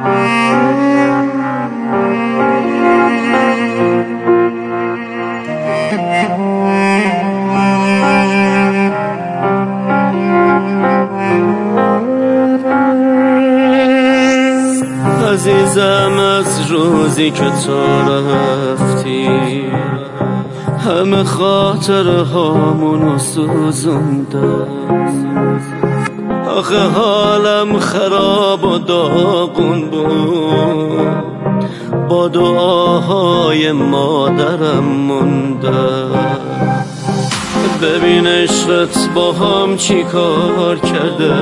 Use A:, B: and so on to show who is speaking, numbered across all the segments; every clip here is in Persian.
A: عزیزم از روزی که تو رفتی همه خاطره هامونو سوزونده. آخه حالم خراب و داغون بود، با دعاهای مادرم مونده. ببین عشقت با هم چی کار کرده،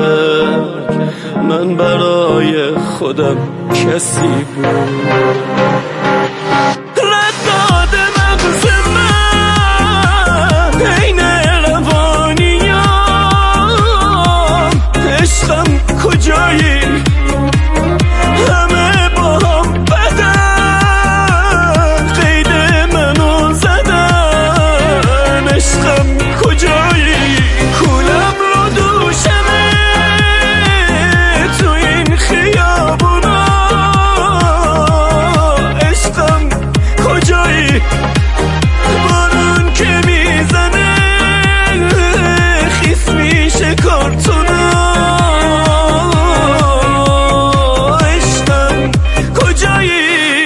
A: من برای خودم کسی بود. رداد مغز من عین روانیام، عشقم کجایی؟ همه با هم بدن، قید منو زدن. عشقم کجایی؟ کولم رو دوشمه تو این خیابونا. عشقم کجایی؟ بارون که میزنه خیس میشه کارتونا. عشقم کجایی؟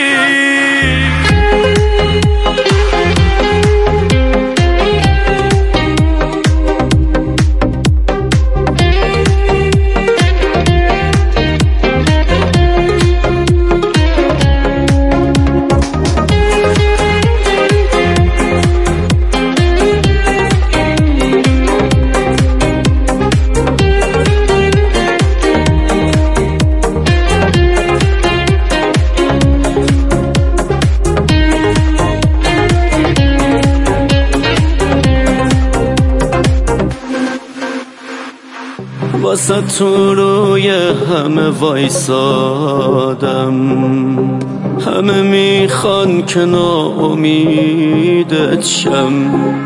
A: واسه تو روی همه وایسادم، همه میخوان که ناامیدت شم.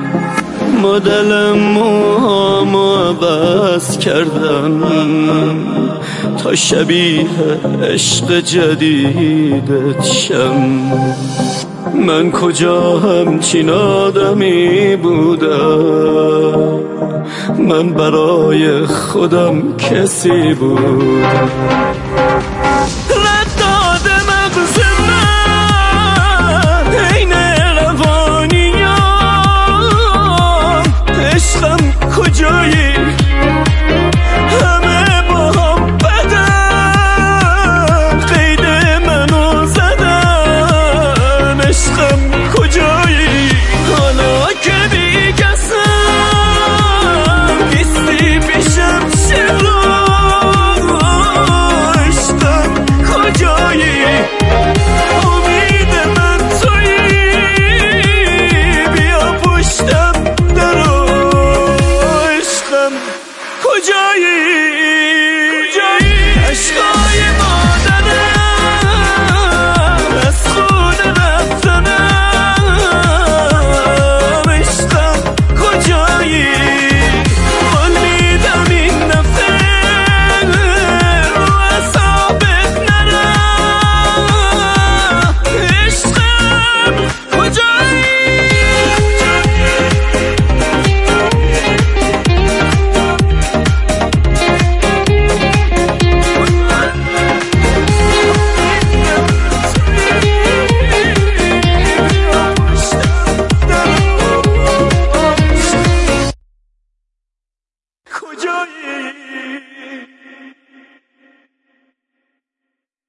A: مدل موهامو عوض کردم تا شبیه عشق جدیدت شم. من کجا همچین آدمی بودم، من برای خودم کسی بودم.